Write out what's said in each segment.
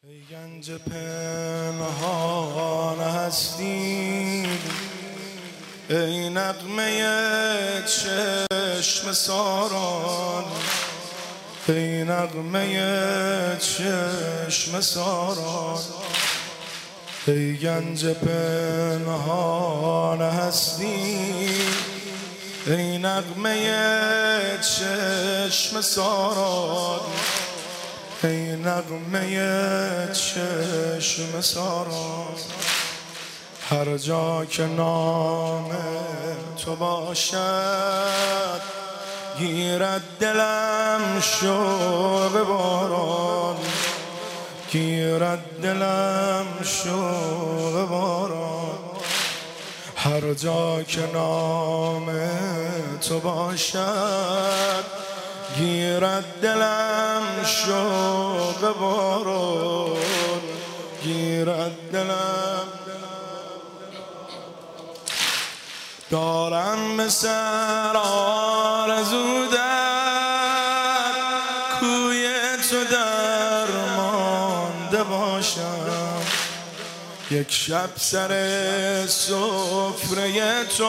ای گنج پنهان هستی، ای نغمه چشم ساران، ای نغمه چشم ساران، ای گنج پنهان هستی، ای نغمه چشم ساران، ای نغمه چشم ساران. هر جا که نام تو باشد گیرد دلم شوق باران، گیرد دلم شوق باران. هر جا که نام تو باشد گیرد دلم شوق باران، گیرد دلم. دارم به سر آرزو در کوی تو درمانده باشم، یک شب سر سفره تو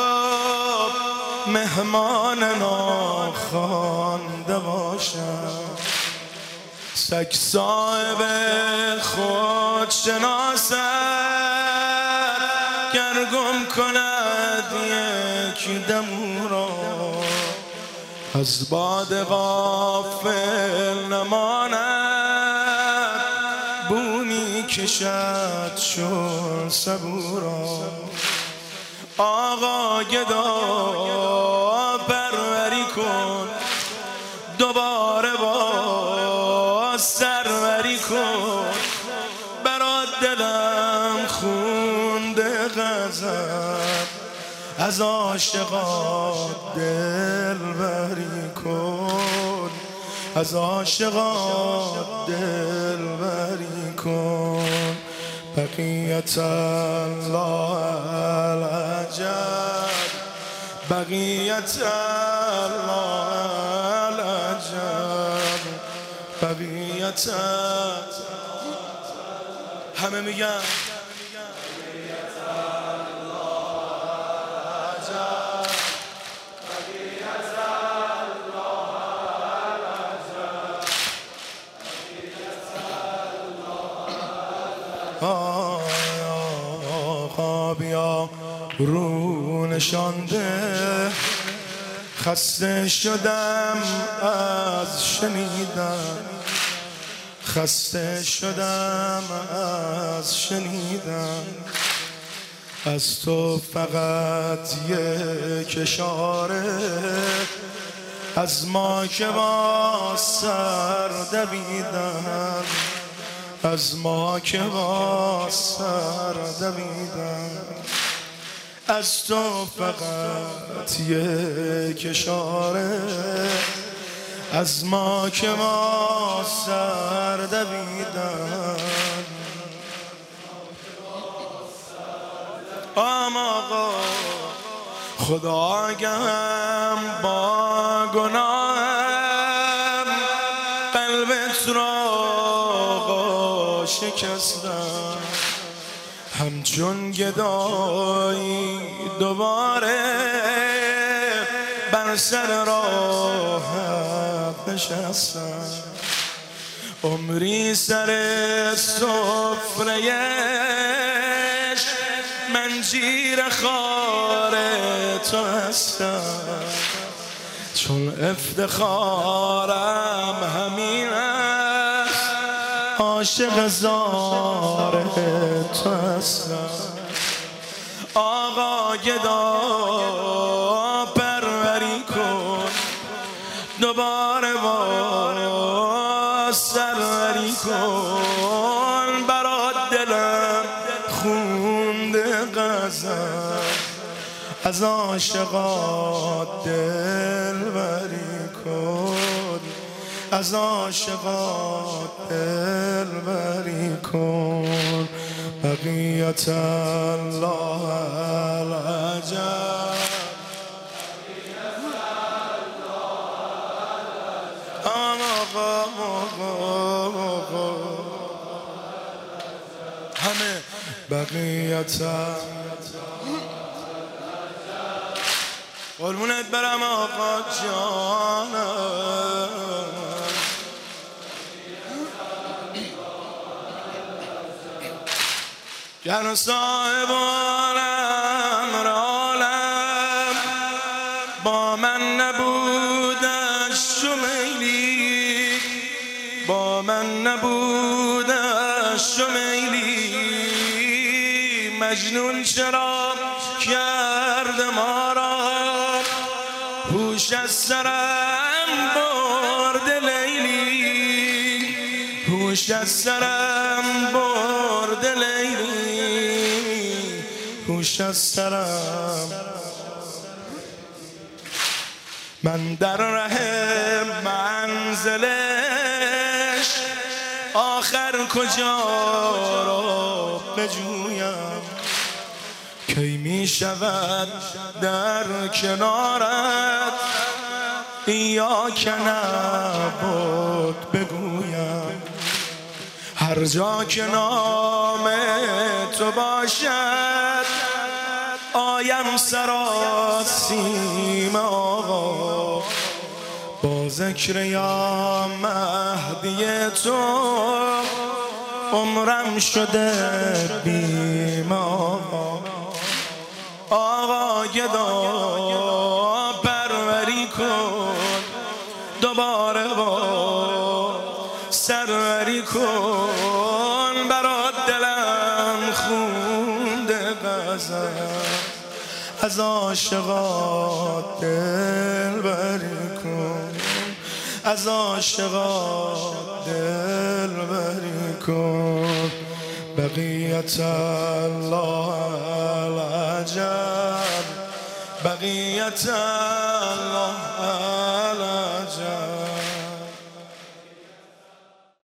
مهمان ناخوانده باشم. سگ صاحب خود شناسد گر گم کند یک دم او را، از باد غافل نماند بومی کشد چون صبورا. آقا گدا پروری کن دوباره باز سروری کن، برات دلم خونده غضب از عاشقان دلبری کن، از عاشقان دلبری کن. بقیت الله العجب، بقیت الله العجب، بقیت. همه میگن آقا بیا رو نشانده، خسته شدم از شنیدن، خسته شدم از شنیدن. از تو فقط یک اشاره از ما که با سر دویدن، از ما که با سر دویدن. از تو فقط یک اشاره از ما که با سر دویدن. آقا خدا آگهم با گناهم قلبت را شکستم، همچون گدایی دوباره بر سر راحت نشستم. عمری سر سفره منجیر خار تو هستم، چون افتخارم همین است عاشق زار تو هستم. آقا گدا پروری کن دوباره باز سروری کن، برات دلم خونده غضب از عاشقات دلبری کن، از عاشقات دلبری کن. بقیت الله العجب، آقا همه بقیت قربونت برم آقا جانم گر صاحب عالم عالم با من نبودش شمیلی با من نبودش شمیلی مجنون چرا کرد ما را هوش از سرم برد لیلی هوش از سرم برد لیلی هوش از سرم من در ره منزلش آخر کجا را بجویم کی می شود در کنارت یا که نبود بگویم هر جا که نام تو باشد آیم سراسیم آقا با ذکر یا مهدی تو عمرم شده بیم آقا گدا پروری کن دوباره با سروری کن برات دلم خونده غزل از عاشقات دل بری کن از عاشقات دل بری کن بقیت الله العجب بقیت الله العجب